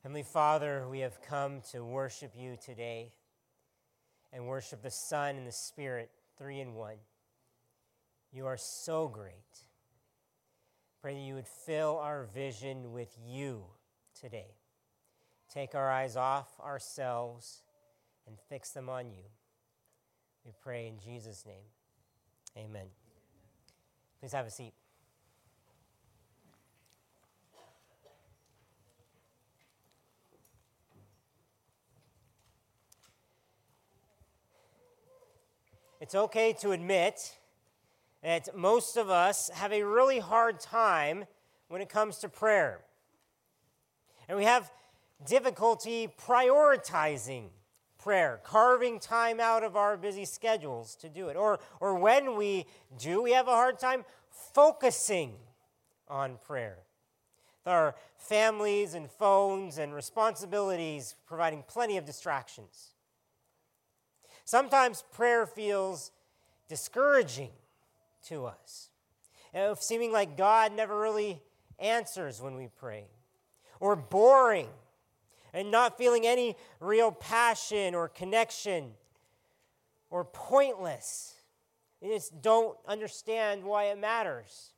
Heavenly Father, we have come to worship you today and worship the Son and the Spirit, three in one. You are so great. Pray that you would fill our vision with you today. Take our eyes off ourselves and fix them on you. We pray in Jesus' name. Amen. Please have a seat. It's okay to admit that most of us have a really hard time when it comes to prayer. And we have difficulty prioritizing prayer, carving time out of our busy schedules to do it. Or when we do, we have a hard time focusing on prayer. With our families and phones and responsibilities providing plenty of distractions. Sometimes prayer feels discouraging to us, seeming like God never really answers when we pray, or boring, and not feeling any real passion or connection, or pointless. You just don't understand why it matters.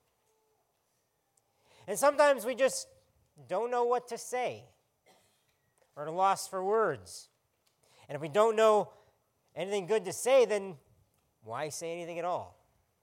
And sometimes we just don't know what to say, or at a loss for words. And if we don't know anything good to say, then why say anything at all?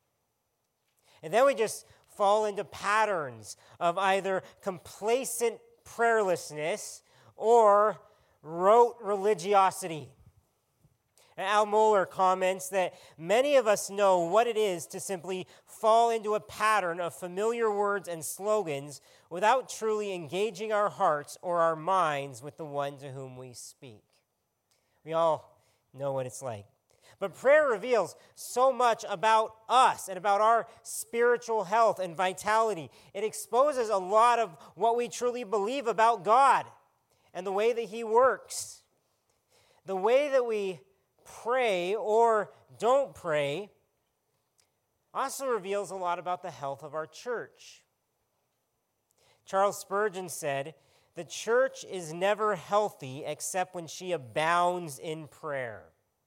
And then we just fall into patterns of either complacent prayerlessness or rote religiosity. And Al Mohler comments that many of us know what it is to simply fall into a pattern of familiar words and slogans without truly engaging our hearts or our minds with the one to whom we speak. We all know what it's like. But prayer reveals so much about us and about our spiritual health and vitality. It exposes a lot of what we truly believe about God and the way that He works. The way that we pray or don't pray also reveals a lot about the health of our church. Charles Spurgeon said, "The church is never healthy except when she abounds in prayer."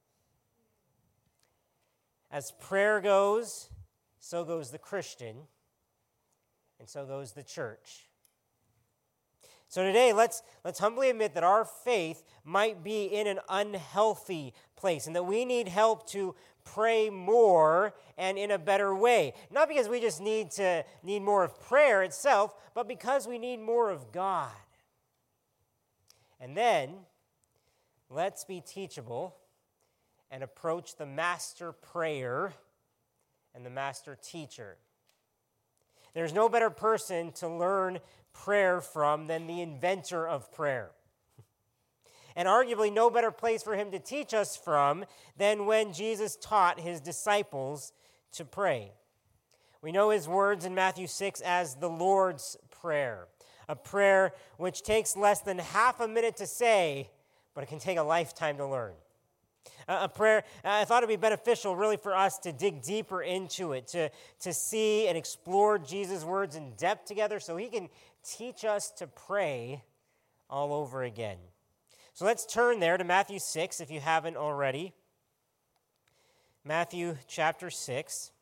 As prayer goes, so goes the Christian, and so goes the church. So today, let's humbly admit that our faith might be in an unhealthy place and that we need help to pray more and in a better way. Not because we just need more of prayer itself, but because we need more of God. And then, let's be teachable and approach the master prayer and the master teacher. There's no better person to learn prayer from than the inventor of prayer. And arguably no better place for him to teach us from than when Jesus taught his disciples to pray. We know his words in Matthew 6 as the Lord's Prayer, a prayer which takes less than half a minute to say, but it can take a lifetime to learn. A prayer, I thought it would be beneficial really for us to dig deeper into it, to see and explore Jesus' words in depth together so he can teach us to pray all over again. So let's turn there to Matthew 6 if you haven't already. Matthew chapter 6.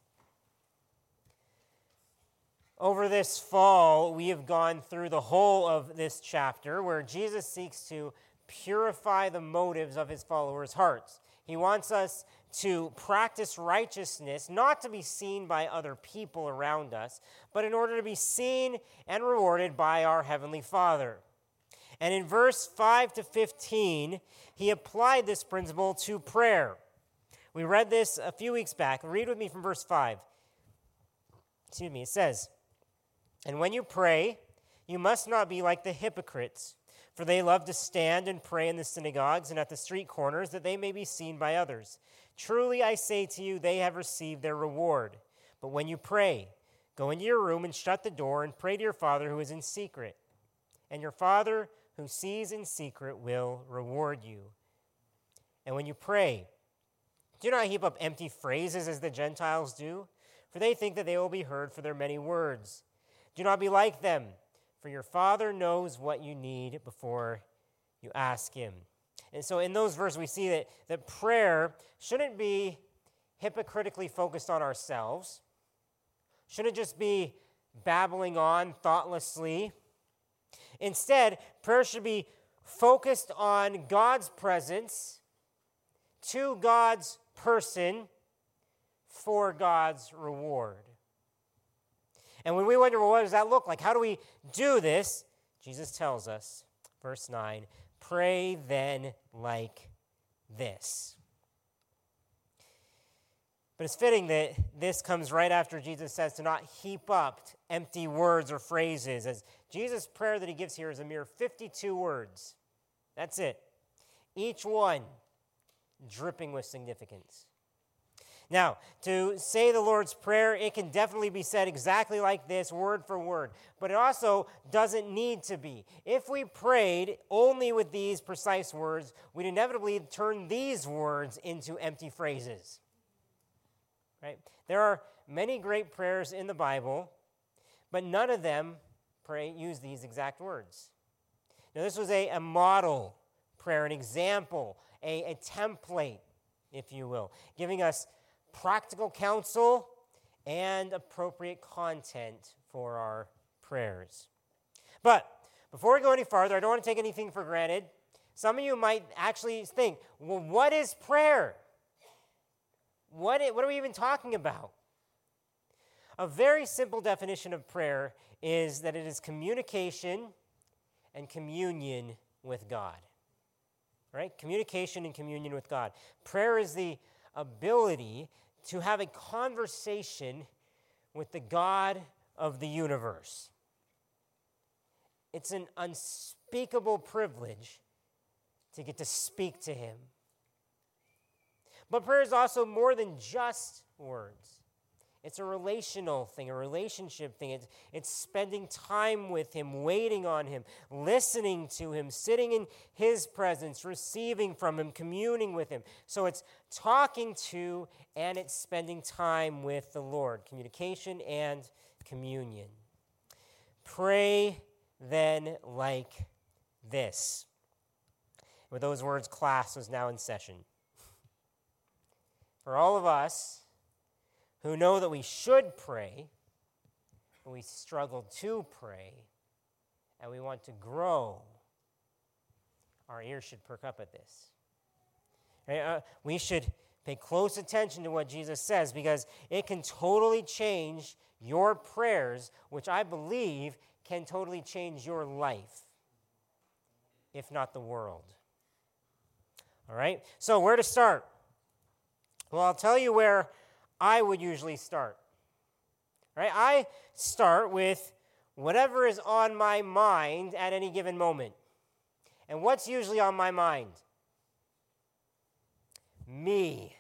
Over this fall, we have gone through the whole of this chapter where Jesus seeks to purify the motives of his followers' hearts. He wants us to practice righteousness, not to be seen by other people around us, but in order to be seen and rewarded by our Heavenly Father. And in verse 5 to 15, he applied this principle to prayer. We read this a few weeks back. Read with me from verse 5. It says, "And when you pray, you must not be like the hypocrites, for they love to stand and pray in the synagogues and at the street corners, that they may be seen by others. Truly I say to you, they have received their reward. But when you pray, go into your room and shut the door and pray to your Father who is in secret. And your Father who sees in secret will reward you. And when you pray, do not heap up empty phrases as the Gentiles do, for they think that they will be heard for their many words. Do not be like them, for your Father knows what you need before you ask him. And so in those verses, we see that prayer shouldn't be hypocritically focused on ourselves, shouldn't just be babbling on thoughtlessly. Instead, prayer should be focused on God's presence, to God's person, for God's reward. And when we wonder, well, what does that look like? How do we do this? Jesus tells us, verse 9, pray then like this. But it's fitting that this comes right after Jesus says to not heap up empty words or phrases, as Jesus' prayer that he gives here is a mere 52 words. That's it. Each one dripping with significance. Now, to say the Lord's Prayer, it can definitely be said exactly like this, word for word. But it also doesn't need to be. If we prayed only with these precise words, we'd inevitably turn these words into empty phrases. Right? There are many great prayers in the Bible, but none of them use these exact words. Now, this was a model prayer, an example, a template, if you will, giving us practical counsel and appropriate content for our prayers. But before we go any farther, I don't want to take anything for granted. Some of you might actually think, well, what is prayer? What are we even talking about? A very simple definition of prayer is that it is communication and communion with God. Right? Communication and communion with God. Prayer is the ability to have a conversation with the God of the universe. It's an unspeakable privilege to get to speak to him. But prayer is also more than just words. It's a relational thing, a relationship thing. It's spending time with him, waiting on him, listening to him, sitting in his presence, receiving from him, communing with him. So it's talking to and it's spending time with the Lord. Communication and communion. Pray then like this. With those words, class was now in session. For all of us who know that we should pray, but we struggle to pray, and we want to grow, our ears should perk up at this. Right? We should pay close attention to what Jesus says, because it can totally change your prayers, which I believe can totally change your life, if not the world. All right? So where to start? Well, I'll tell you where I would usually start. Right? I start with whatever is on my mind at any given moment. And what's usually on my mind? Me.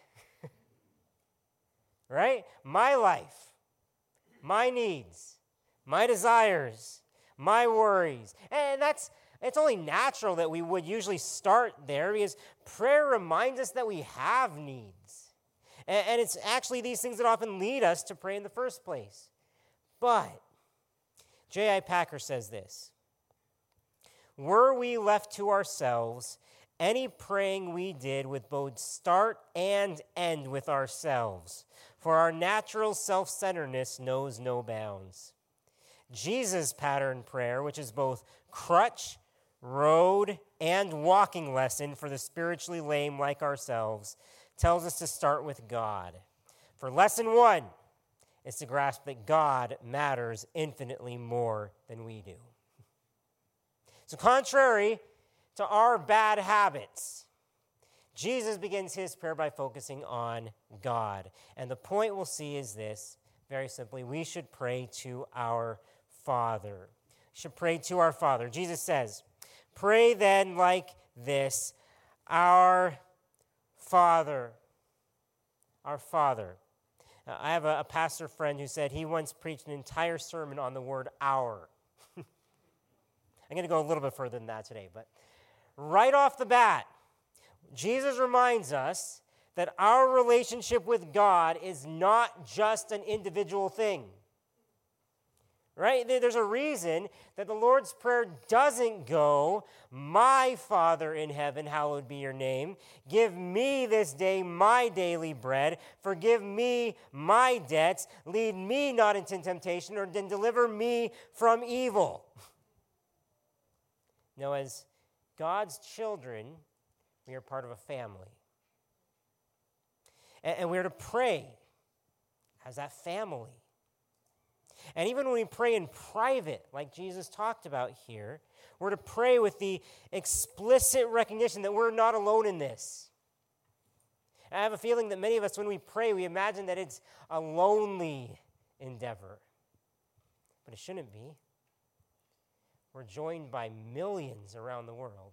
Right? My life, my needs, my desires, my worries. And it's only natural that we would usually start there, because prayer reminds us that we have needs. And it's actually these things that often lead us to pray in the first place. But J.I. Packer says this: were we left to ourselves, any praying we did would both start and end with ourselves, for our natural self-centeredness knows no bounds. Jesus' pattern prayer, which is both crutch, road, and walking lesson for the spiritually lame like ourselves, tells us to start with God. For lesson 1 is to grasp that God matters infinitely more than we do. So contrary to our bad habits, Jesus begins his prayer by focusing on God. And the point we'll see is this, very simply: we should pray to our Father. We should pray to our Father. Jesus says, pray then like this: our Father. Our Father. I have a pastor friend who said he once preached an entire sermon on the word "our." I'm going to go a little bit further than that today, but right off the bat, Jesus reminds us that our relationship with God is not just an individual thing. right? There's a reason that the Lord's Prayer doesn't go, "My Father in heaven, hallowed be your name. Give me this day my daily bread. Forgive me my debts. Lead me not into temptation, or then deliver me from evil." No, as God's children, we are part of a family. And we're to pray as that family. And even when we pray in private, like Jesus talked about here, we're to pray with the explicit recognition that we're not alone in this. And I have a feeling that many of us, when we pray, we imagine that it's a lonely endeavor. But it shouldn't be. We're joined by millions around the world.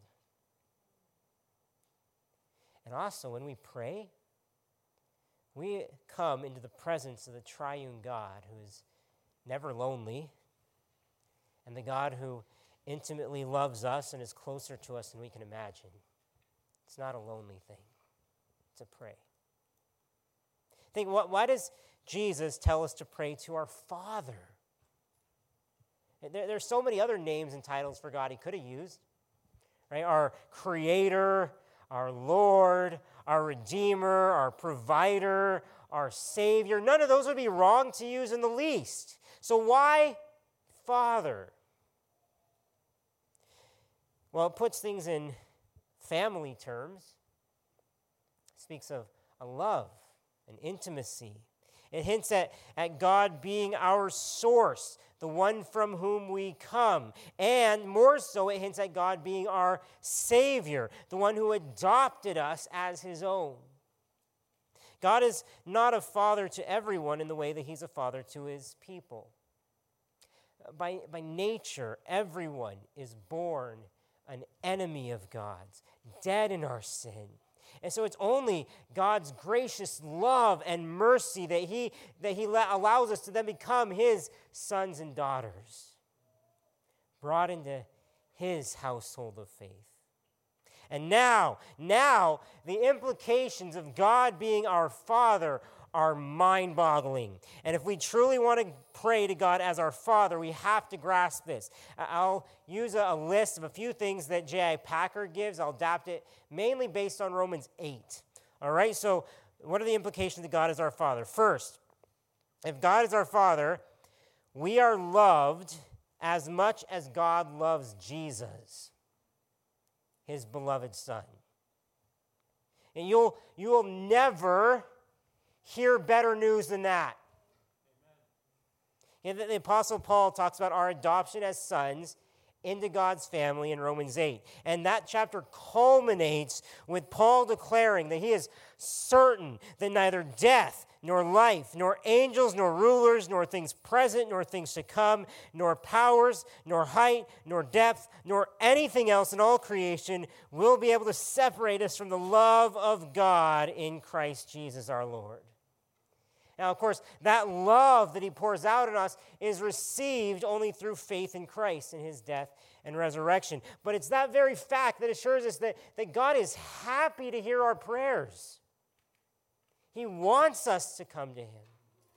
And also, when we pray, we come into the presence of the triune God who is never lonely, and the God who intimately loves us and is closer to us than we can imagine. It's not a lonely thing. It's a pray. Think, why does Jesus tell us to pray to our Father? There's so many other names and titles for God he could have used. Right? Our Creator, our Lord, our Redeemer, our Provider, our Savior. None of those would be wrong to use in the least. So why Father? Well, it puts things in family terms. It speaks of a love, an intimacy. It hints at God being our source, the one from whom we come. And more so, it hints at God being our Savior, the one who adopted us as his own. God is not a father to everyone in the way that he's a father to his people. By nature, everyone is born an enemy of God's, dead in our sin. And so it's only God's gracious love and mercy that he allows us to then become his sons and daughters, brought into his household of faith. And now, the implications of God being our Father are mind-boggling. And if we truly want to pray to God as our Father, we have to grasp this. I'll use a list of a few things that J.I. Packer gives. I'll adapt it mainly based on Romans 8. All right, so what are the implications of God as our Father? First, if God is our Father, we are loved as much as God loves Jesus, his beloved Son. And you will never hear better news than that. The Apostle Paul talks about our adoption as sons into God's family in Romans 8. And that chapter culminates with Paul declaring that he is certain that neither death, nor life, nor angels, nor rulers, nor things present, nor things to come, nor powers, nor height, nor depth, nor anything else in all creation will be able to separate us from the love of God in Christ Jesus our Lord. Now, of course, that love that he pours out on us is received only through faith in Christ and his death and resurrection. But it's that very fact that assures us that God is happy to hear our prayers. He wants us to come to him.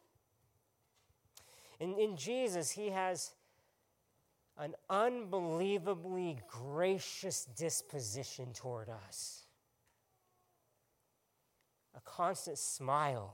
In Jesus, he has an unbelievably gracious disposition toward us, a constant smile.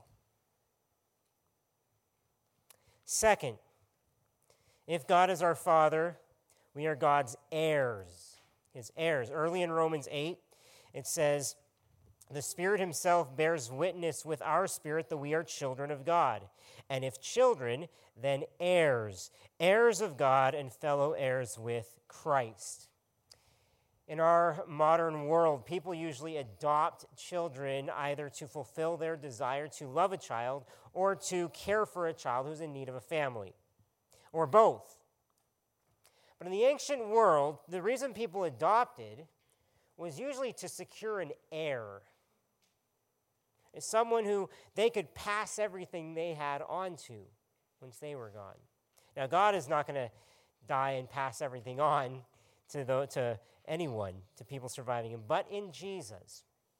Second, if God is our Father, we are God's heirs, his heirs. Early in Romans 8, it says, "The Spirit himself bears witness with our spirit that we are children of God. And if children, then heirs, heirs of God and fellow heirs with Christ." In our modern world, people usually adopt children either to fulfill their desire to love a child or to care for a child who's in need of a family, or both. But in the ancient world, the reason people adopted was usually to secure an heir. It's someone who they could pass everything they had on to once they were gone. Now, God is not going to die and pass everything on to anyone, to people surviving him. But in Jesus,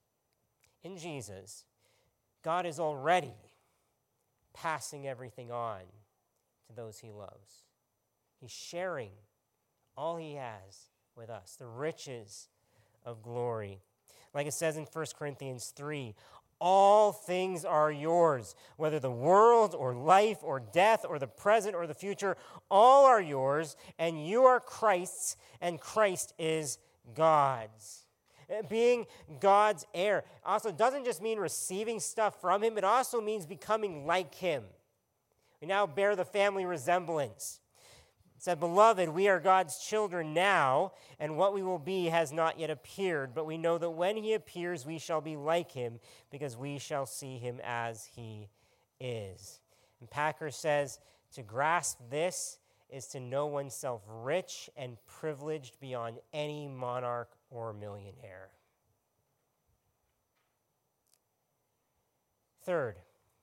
God is already passing everything on to those he loves. He's sharing all he has with us, the riches of glory. Like it says in 1 Corinthians 3, all things are yours, whether the world or life or death or the present or the future, all are yours, and you are Christ's, and Christ is God's. Being God's heir also doesn't just mean receiving stuff from him, it also means becoming like him. We now bear the family resemblance. It said, "Beloved, we are God's children now, and what we will be has not yet appeared. But we know that when he appears, we shall be like him, because we shall see him as he is." And Packer says, to grasp this is to know oneself rich and privileged beyond any monarch or millionaire. Third,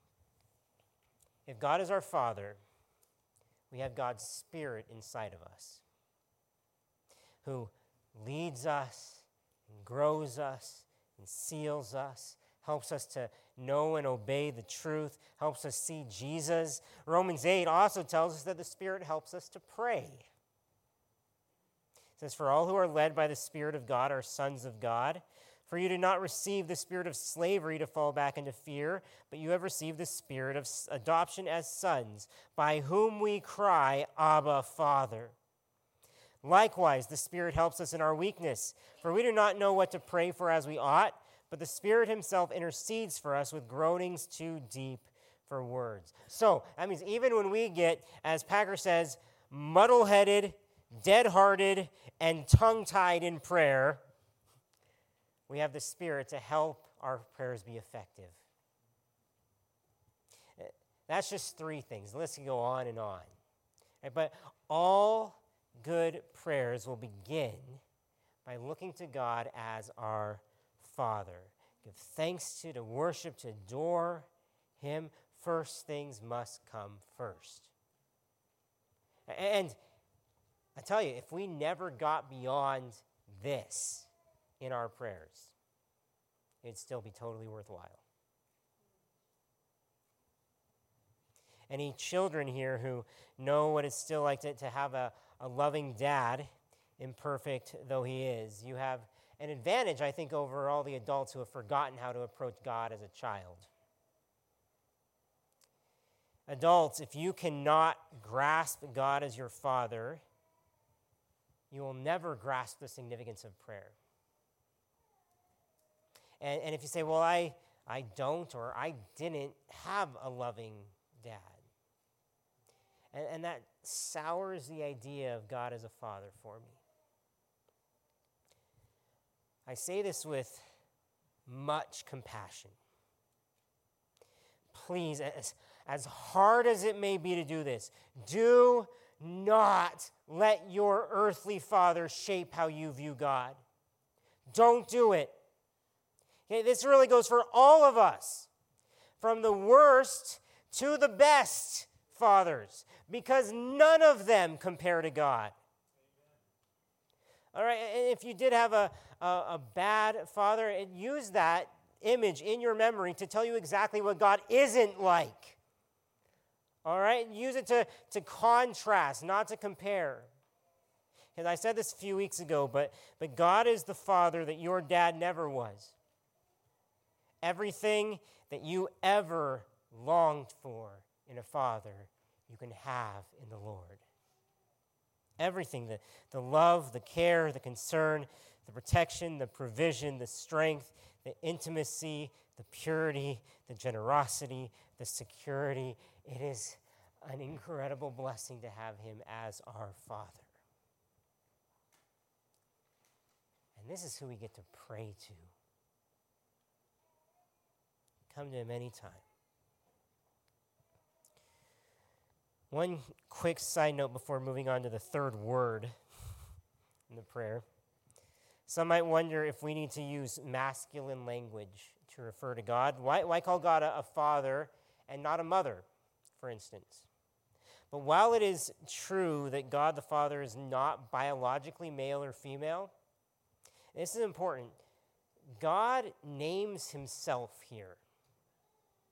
if God is our Father, we have God's Spirit inside of us, who leads us and grows us and seals us, helps us to know and obey the truth, helps us see Jesus. Romans 8 also tells us that the Spirit helps us to pray. It says, "For all who are led by the Spirit of God are sons of God. For you did not receive the spirit of slavery to fall back into fear, but you have received the spirit of adoption as sons, by whom we cry, Abba, Father. Likewise, the Spirit helps us in our weakness, for we do not know what to pray for as we ought, but the Spirit himself intercedes for us with groanings too deep for words." So, that means even when we get, as Packer says, muddle-headed, dead-hearted, and tongue-tied in prayer, we have the Spirit to help our prayers be effective. That's just three things. The list can go on and on. Right? But all good prayers will begin by looking to God as our Father. Give thanks to worship, to adore him. First things must come first. And I tell you, if we never got beyond this in our prayers, it'd still be totally worthwhile. Any children here who know what it's still like to have a loving dad, imperfect though he is, you have an advantage, I think, over all the adults who have forgotten how to approach God as a child. Adults, if you cannot grasp God as your Father, you will never grasp the significance of prayer. And if you say, well, I don't, or I didn't have a loving dad, and that sours the idea of God as a father for me. I say this with much compassion. Please, as hard as it may be to do this, do not let your earthly father shape how you view God. Don't do it. Okay, this really goes for all of us, from the worst to the best fathers, because none of them compare to God. All right, and if you did have a bad father, use that image in your memory to tell you exactly what God isn't like. All right, use it to contrast, not to compare. Because I said this a few weeks ago, but God is the Father that your dad never was. Everything that you ever longed for in a father, you can have in the Lord. Everything, the love, the care, the concern, the protection, the provision, the strength, the intimacy, the purity, the generosity, the security. It is an incredible blessing to have him as our Father. And this is who we get to pray to. Come to him anytime. One quick side note before moving on to the third word in the prayer. Some might wonder if we need to use masculine language to refer to God. Why call God a father and not a mother, for instance? But while it is true that God the Father is not biologically male or female, this is important. God names himself here.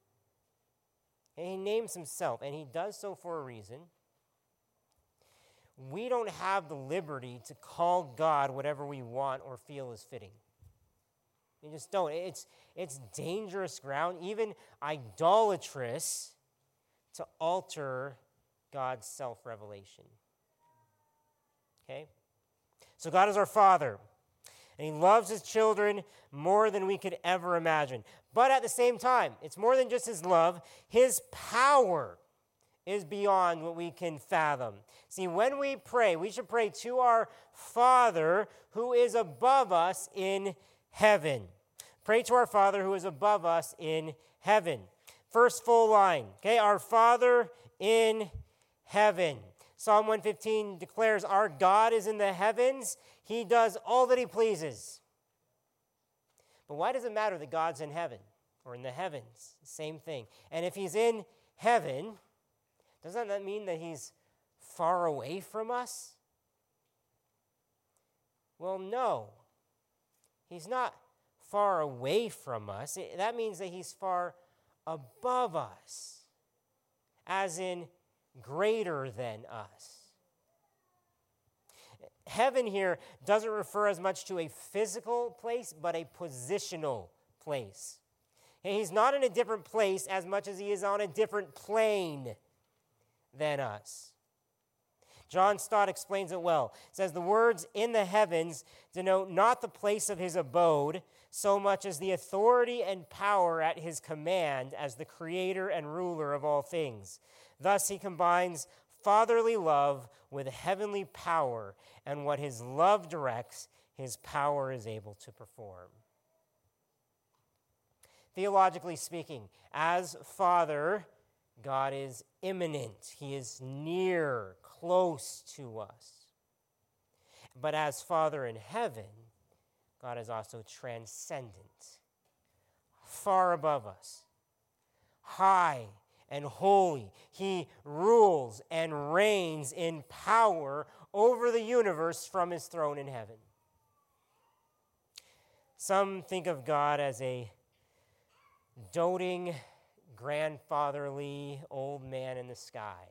And he names himself, and he does so for a reason. we don't have the liberty to call God whatever we want or feel is fitting. We just don't. It's dangerous ground, even idolatrous, to alter God's self-revelation. Okay? So God is our Father, and He loves His children more than we could ever imagine. But at the same time, it's more than just His love. His power is beyond what we can fathom. See, when we pray, we should pray to our Father who is above us in heaven. Pray to our Father who is above us in heaven. First full line, okay? Our Father in heaven. Psalm 115 declares our God is in the heavens. He does all that He pleases. But why does it matter that God's in heaven or in the heavens? Same thing. And if He's in heaven, doesn't that mean that He's far away from us? Well, no. He's not far away from us. That means that He's far above us, as in greater than us. Heaven here doesn't refer as much to a physical place, but a positional place. And He's not in a different place as much as He is on a different plane than us. John Stott explains it well. It says, the words in the heavens denote not the place of His abode, so much as the authority and power at His command as the creator and ruler of all things. Thus He combines fatherly love with heavenly power, and what His love directs, His power is able to perform. Theologically speaking, as Father, God is immanent. He is near, close to us. But as Father in heaven, God is also transcendent, far above us, high and holy. He rules and reigns in power over the universe from His throne in heaven. Some think of God as a doting, grandfatherly old man in the sky.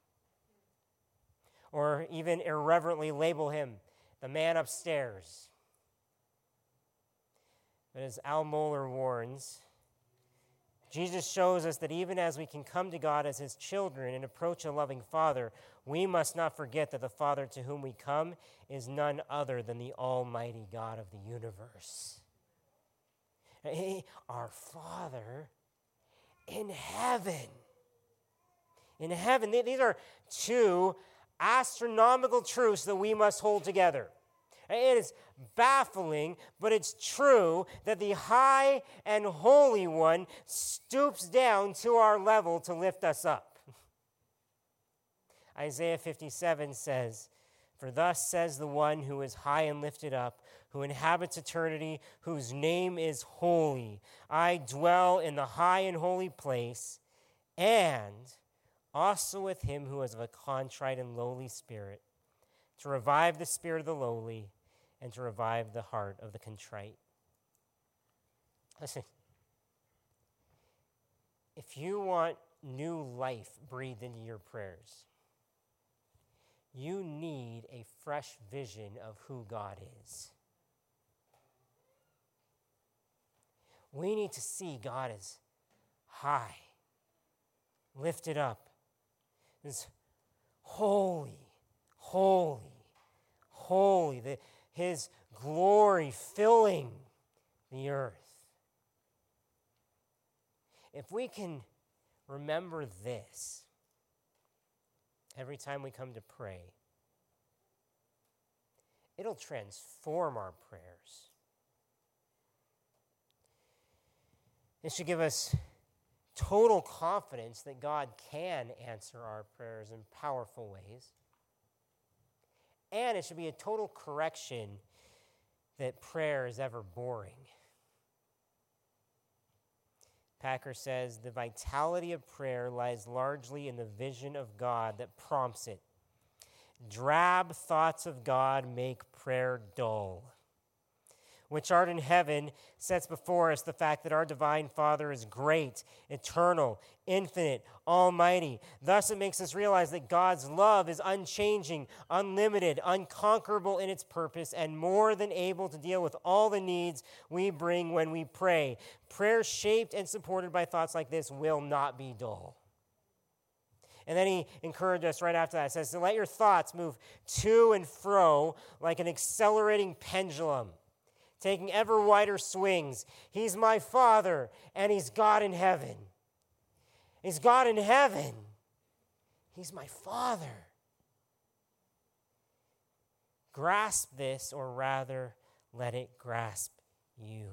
Or even irreverently label Him the man upstairs. But as Al Mohler warns, Jesus shows us that even as we can come to God as His children and approach a loving Father, we must not forget that the Father to whom we come is none other than the Almighty God of the universe. Our Father in heaven. In heaven. These are two astronomical truths that we must hold together. It is baffling, but it's true that the high and holy one stoops down to our level to lift us up. Isaiah 57 says, "For thus says the one who is high and lifted up, who inhabits eternity, whose name is holy. I dwell in the high and holy place, and also with him who is of a contrite and lowly spirit, to revive the spirit of the lowly, and to revive the heart of the contrite." Listen, if you want new life breathed into your prayers, you need a fresh vision of who God is. We need to see God as high, lifted up, as holy, holy, holy, His glory filling the earth. If we can remember this every time we come to pray, it'll transform our prayers. It should give us total confidence that God can answer our prayers in powerful ways. And it should be a total correction that prayer is ever boring. Packer says, the vitality of prayer lies largely in the vision of God that prompts it. Drab thoughts of God make prayer dull. which art in heaven sets before us the fact that our divine Father is great, eternal, infinite, almighty. Thus, it makes us realize that God's love is unchanging, unlimited, unconquerable in its purpose, and more than able to deal with all the needs we bring when we pray. Prayer shaped and supported by thoughts like this will not be dull. And then he encouraged us right after that. It says, so let your thoughts move to and fro like an accelerating pendulum, taking ever wider swings. He's my Father, and He's God in heaven. He's God in heaven. He's my Father. Grasp this, or rather, let it grasp you.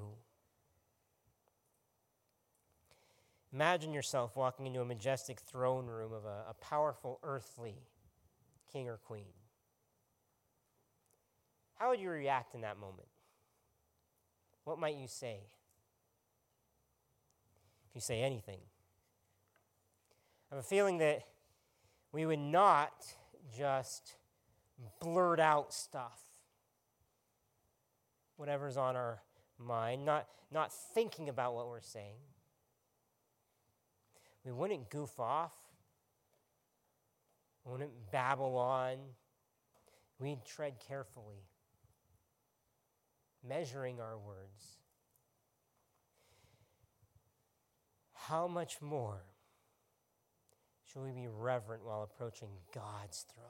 Imagine yourself walking into a majestic throne room of a powerful earthly king or queen. How would you react in that moment? What might you say? If you say anything. I have a feeling that we would not just blurt out stuff, whatever's on our mind, not thinking about what we're saying. We wouldn't goof off. We wouldn't babble on. We'd tread carefully, measuring our words. How much more should we be reverent while approaching God's throne?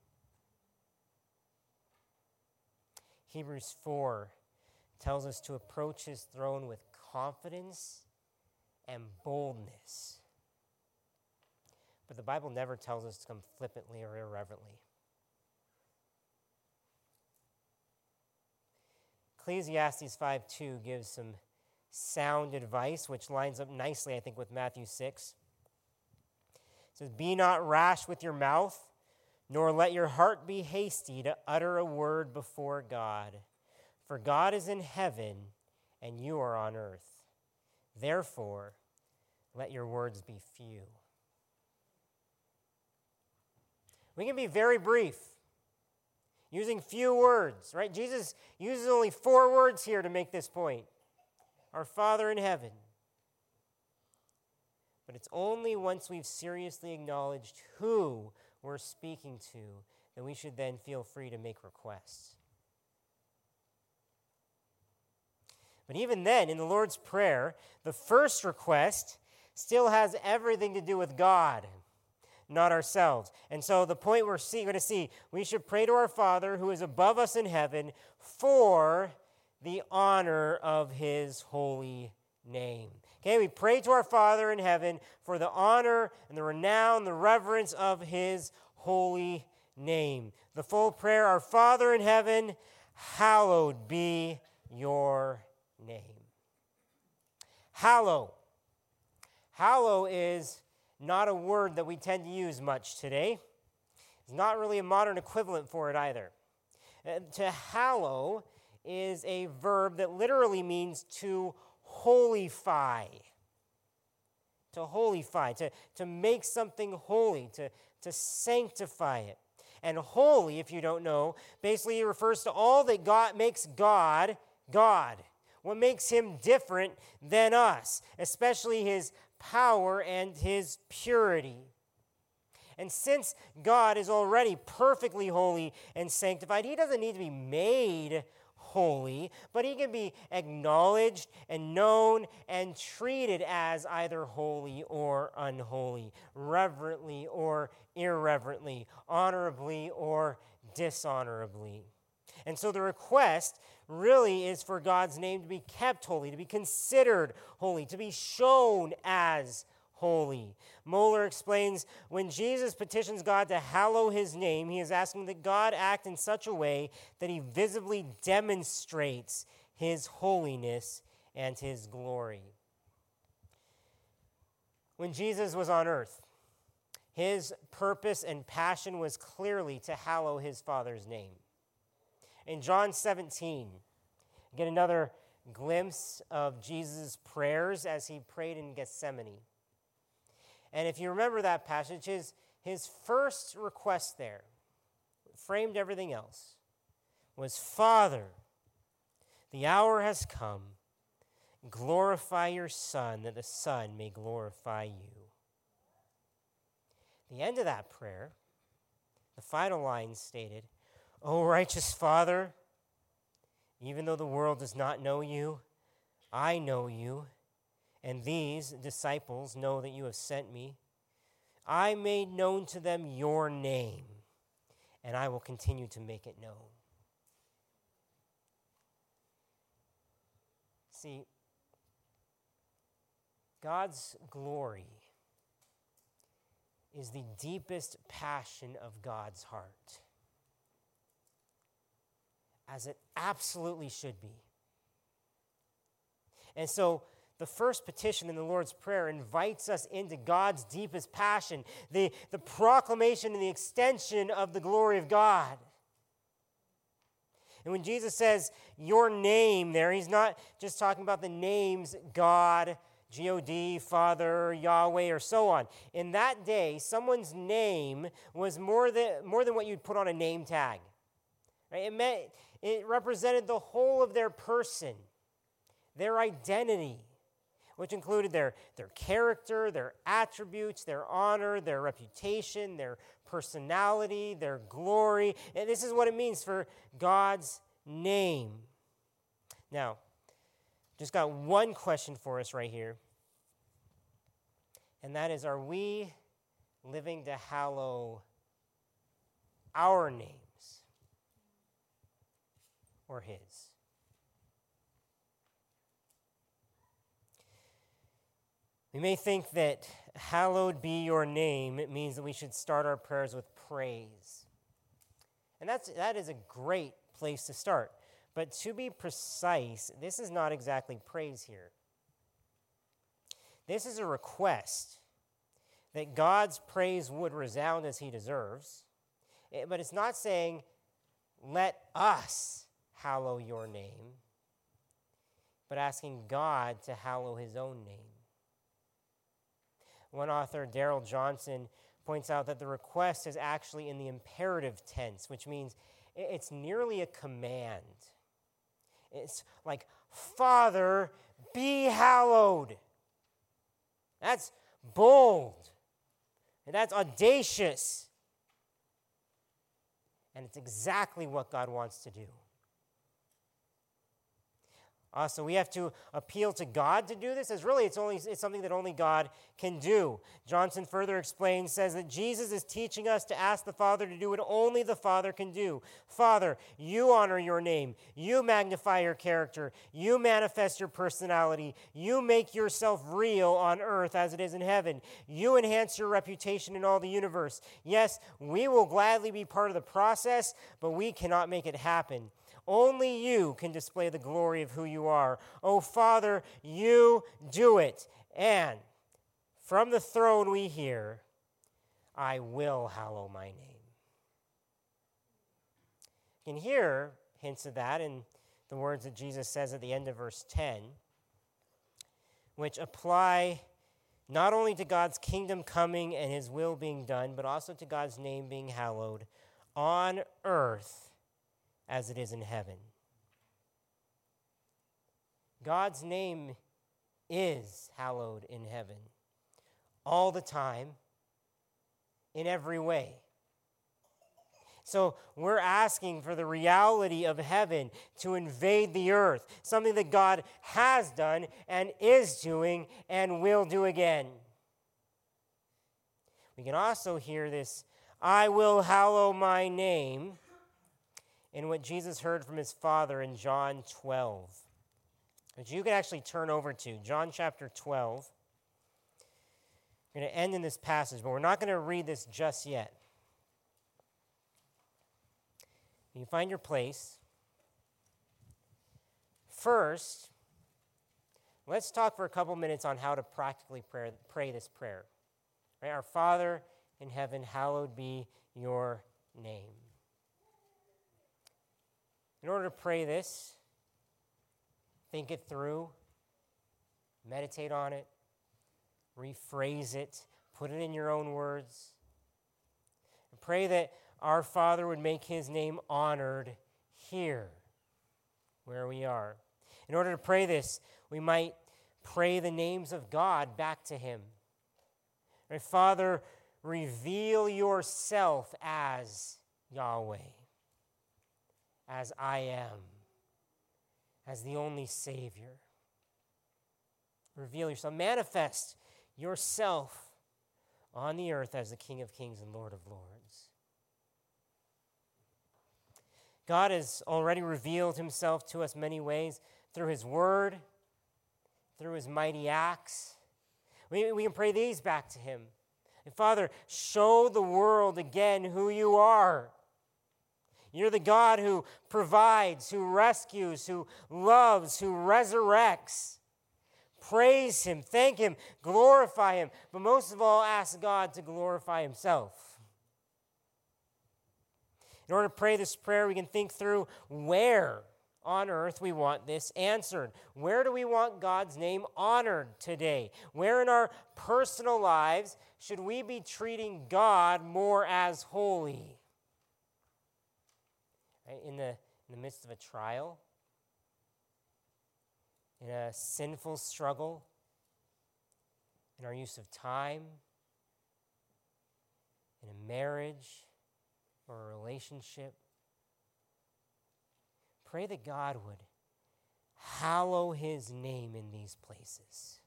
Hebrews 4 tells us to approach His throne with confidence and boldness. But the Bible never tells us to come flippantly or irreverently. Ecclesiastes 5:2 gives some sound advice, which lines up nicely, I think, with Matthew 6. It says, be not rash with your mouth, nor let your heart be hasty to utter a word before God. For God is in heaven, and you are on earth. Therefore, let your words be few. We can be very brief, using few words, right? Jesus uses only 4 words here to make this point. Our Father in heaven. But it's only once we've seriously acknowledged who we're speaking to that we should then feel free to make requests. But even then, in the Lord's Prayer, the first request still has everything to do with God, not ourselves. And so the point we're going to see, we should pray to our Father who is above us in heaven for the honor of His holy name. Okay, we pray to our Father in heaven for the honor and the renown, the reverence of His holy name. The full prayer, our Father in heaven, hallowed be your name. Hallow. Hallow is not a word that we tend to use much today. It's not really a modern equivalent for it either. To hallow is a verb that literally means to holify. To holify, to make something holy, to sanctify it. And holy, if you don't know, basically refers to all that God makes God, God. What makes Him different than us, especially His power and His purity. And since God is already perfectly holy and sanctified, He doesn't need to be made holy, but He can be acknowledged and known and treated as either holy or unholy, reverently or irreverently, honorably or dishonorably. And so the request really is for God's name to be kept holy, to be considered holy, to be shown as holy. Moeller explains, when Jesus petitions God to hallow His name, He is asking that God act in such a way that He visibly demonstrates His holiness and His glory. When Jesus was on earth, His purpose and passion was clearly to hallow His Father's name. In John 17, get another glimpse of Jesus' prayers as He prayed in Gethsemane. And if you remember that passage, his first request there, framed everything else, was, Father, The hour has come. Glorify your Son, that the Son may glorify you. The end of that prayer, the final line stated, O righteous Father, even though the world does not know you, I know you, and these disciples know that you have sent me. I made known to them your name, and I will continue to make it known. See, God's glory is the deepest passion of God's heart, as it absolutely should be. And so the first petition in the Lord's Prayer invites us into God's deepest passion, the proclamation and the extension of the glory of God. And when Jesus says your name there, he's not just talking about the names God, God, Father, Yahweh, or so on. In that day, someone's name was more than what you'd put on a name tag. Right? It represented the whole of their person, their identity, which included their character, their attributes, their honor, their reputation, their personality, their glory. And this is what it means for God's name. Now, just got one question for us right here. And that is, are we living to hallow our names or his? We may think that hallowed be your name, it means that we should start our prayers with praise. And that is a great place to start. But to be precise, this is not exactly praise here. This is a request that God's praise would resound as he deserves. But it's not saying, let us hallow your name, but asking God to hallow his own name. One author, Darrell Johnson, points out that the request is actually in the imperative tense, which means it's nearly a command. It's like, Father, be hallowed. That's bold. And that's audacious. And it's exactly what God wants to do. So we have to appeal to God to do this, as really it's something that only God can do. Johnson further explains, says that Jesus is teaching us to ask the Father to do what only the Father can do. Father, you honor your name. You magnify your character. You manifest your personality. You make yourself real on earth as it is in heaven. You enhance your reputation in all the universe. Yes, we will gladly be part of the process, but we cannot make it happen. Only you can display the glory of who you are. Oh, Father, you do it. And from the throne we hear, I will hallow my name. You can hear hints of that in the words that Jesus says at the end of verse 10, which apply not only to God's kingdom coming and his will being done, but also to God's name being hallowed on earth as it is in heaven. God's name is hallowed in heaven all the time, in every way. So we're asking for the reality of heaven to invade the earth, something that God has done and is doing and will do again. We can also hear this, I will hallow my name, in what Jesus heard from his Father in John 12, which you can actually turn over to. John chapter 12. We're going to end in this passage, but we're not going to read this just yet. You find your place. First, let's talk for a couple minutes on how to practically pray this prayer. Right? Our Father in heaven, hallowed be your name. In order to pray this, think it through, meditate on it, rephrase it, put it in your own words. And pray that our Father would make his name honored here where we are. In order to pray this, we might pray the names of God back to him. Right, Father, reveal yourself as Yahweh, as I am, as the only Savior. Reveal yourself. Manifest yourself on the earth as the King of Kings and Lord of Lords. God has already revealed himself to us many ways through his word, through his mighty acts. We can pray these back to him. And Father, show the world again who you are. You're the God who provides, who rescues, who loves, who resurrects. Praise him, thank him, glorify him, but most of all, ask God to glorify himself. In order to pray this prayer, we can think through where on earth we want this answered. Where do we want God's name honored today? Where in our personal lives should we be treating God more as holy? Right? In the midst of a trial, in a sinful struggle, in our use of time, in a marriage or a relationship. Pray that God would hallow his name in these places.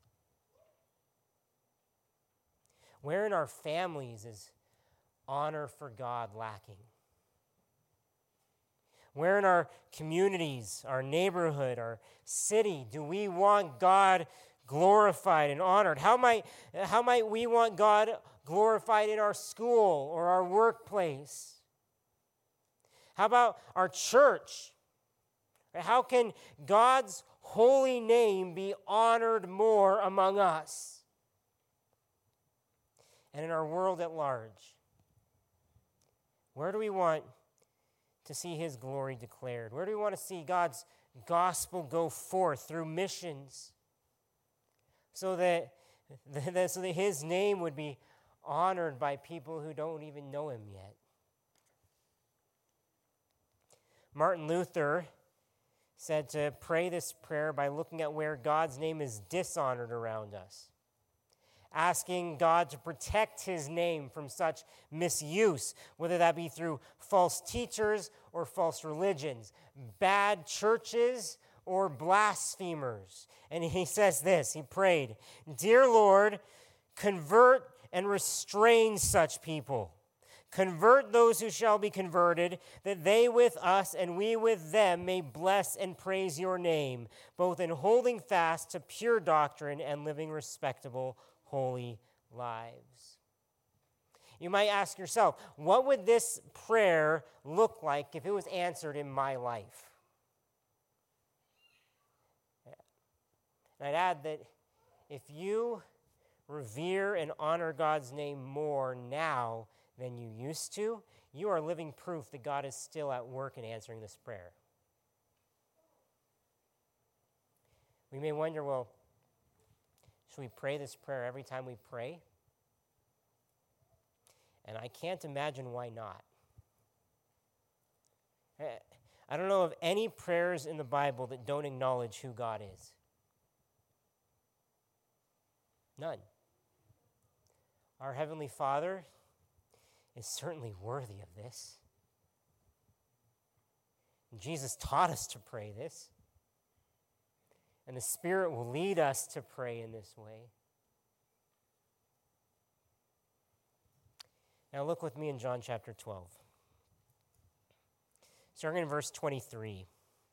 Where in our families is honor for God lacking? Where in our communities, our neighborhood, our city, do we want God glorified and honored? How might we want God glorified in our school or our workplace? How about our church? How can God's holy name be honored more among us? And in our world at large, where do we want to see his glory declared? Where do we want to see God's gospel go forth through missions so that his name would be honored by people who don't even know him yet? Martin Luther said to pray this prayer by looking at where God's name is dishonored around us, asking God to protect his name from such misuse, whether that be through false teachers or false religions, bad churches or blasphemers. And he says this, he prayed, "Dear Lord, convert and restrain such people. Convert those who shall be converted, that they with us and we with them may bless and praise your name, both in holding fast to pure doctrine and living respectable, holy lives." You might ask yourself, what would this prayer look like if it was answered in my life? And I'd add that if you revere and honor God's name more now than you used to, you are living proof that God is still at work in answering this prayer. We may wonder, well, should we pray this prayer every time we pray? And I can't imagine why not. I don't know of any prayers in the Bible that don't acknowledge who God is. None. Our Heavenly Father is certainly worthy of this. And Jesus taught us to pray this. And the Spirit will lead us to pray in this way. Now look with me in John chapter 12. Starting in verse 23.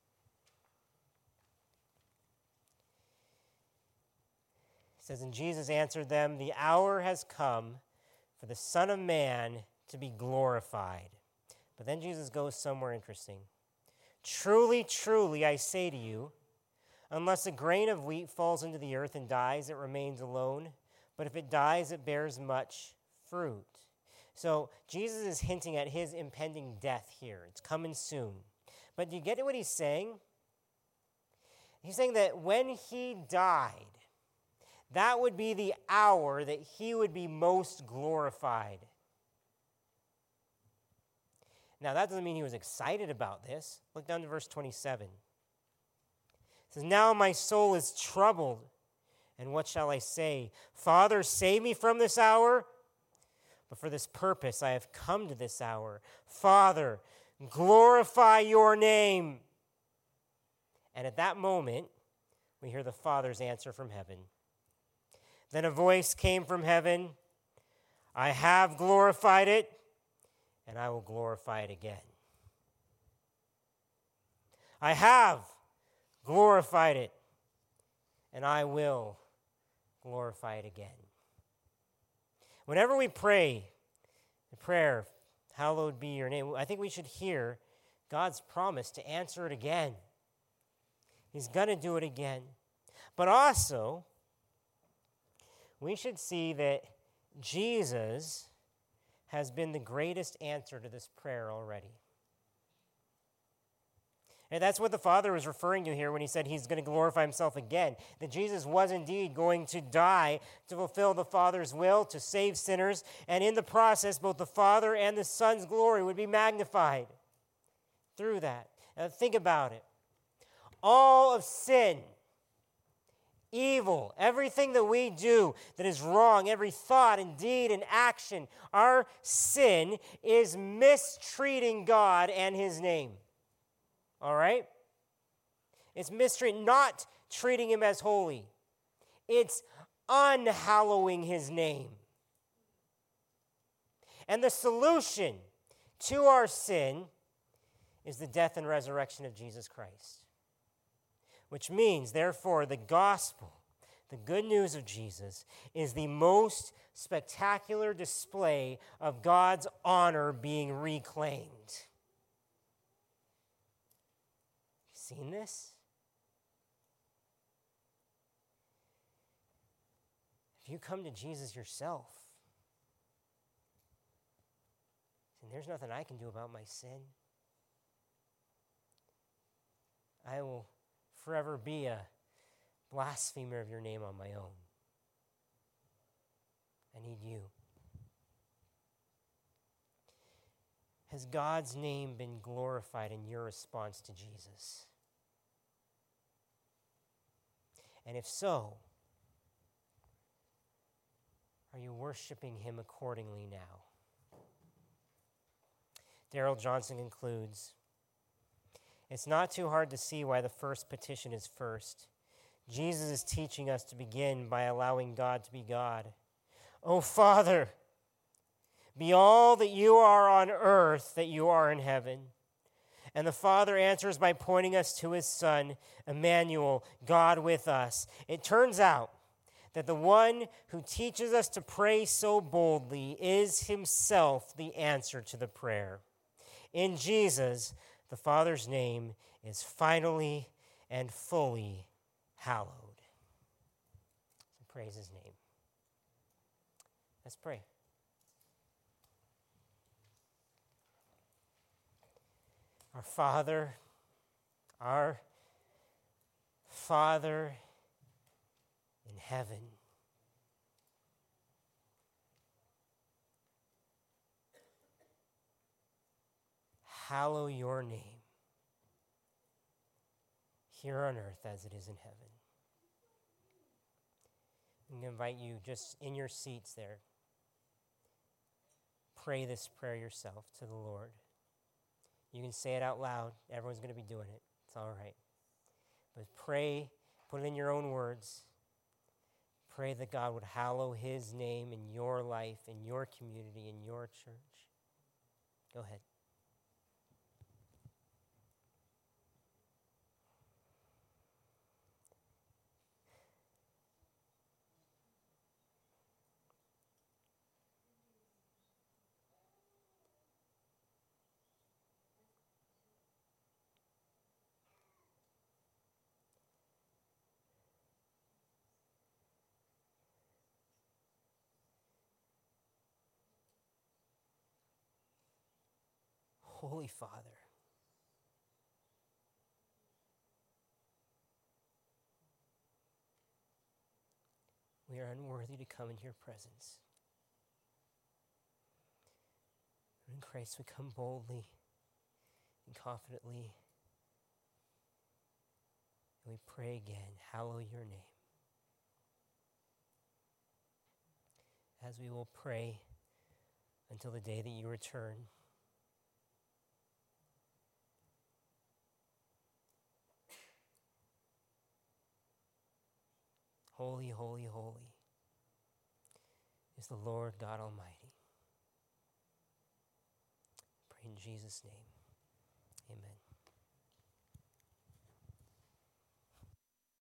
It says, "And Jesus answered them, 'The hour has come for the Son of Man to be glorified.'" But then Jesus goes somewhere interesting. "Truly, truly, I say to you, unless a grain of wheat falls into the earth and dies, it remains alone. But if it dies, it bears much fruit." So Jesus is hinting at his impending death here. It's coming soon. But do you get what he's saying? He's saying that when he died, that would be the hour that he would be most glorified. Now, that doesn't mean he was excited about this. Look down to verse 27. It says, now my soul is troubled. And what shall I say? Father, save me from this hour. But for this purpose I have come to this hour. Father, glorify your name. And at that moment, we hear the Father's answer from heaven. Then a voice came from heaven. I have glorified it, and I will glorify it again. I have glorified it, and I will glorify it again. Whenever we pray the prayer, hallowed be your name, I think we should hear God's promise to answer it again. He's going to do it again. But also, we should see that Jesus has been the greatest answer to this prayer already. And that's what the Father was referring to here when he said he's going to glorify himself again. That Jesus was indeed going to die to fulfill the Father's will, to save sinners, and in the process, both the Father and the Son's glory would be magnified through that. Now think about it. All of sin, evil, everything that we do that is wrong, every thought and deed and action, our sin is mistreating God and his name. All right? It's mistreating, not treating him as holy. It's unhallowing his name. And the solution to our sin is the death and resurrection of Jesus Christ. Which means, therefore, the gospel, the good news of Jesus, is the most spectacular display of God's honor being reclaimed. Seen this? If you come to Jesus yourself, and there's nothing I can do about my sin, I will forever be a blasphemer of your name on my own. I need you. Has God's name been glorified in your response to Jesus? And if so, are you worshiping him accordingly now? Darrell Johnson concludes, it's not too hard to see why the first petition is first. Jesus is teaching us to begin by allowing God to be God. Oh, Father, be all that you are on earth, that you are in heaven. And the Father answers by pointing us to his Son, Emmanuel, God with us. It turns out that the one who teaches us to pray so boldly is himself the answer to the prayer. In Jesus, the Father's name is finally and fully hallowed. So praise his name. Let's pray. Our Father in heaven, hallow your name here on earth as it is in heaven. I'm going to invite you just in your seats there. Pray this prayer yourself to the Lord. You can say it out loud. Everyone's going to be doing it. It's all right. But pray, put it in your own words. Pray that God would hallow his name in your life, in your community, in your church. Go ahead. Holy Father, we are unworthy to come into your presence. In Christ we come boldly and confidently. And we pray again, hallow your name. As we will pray until the day that you return, holy, holy, holy is the Lord God Almighty. Pray in Jesus' name.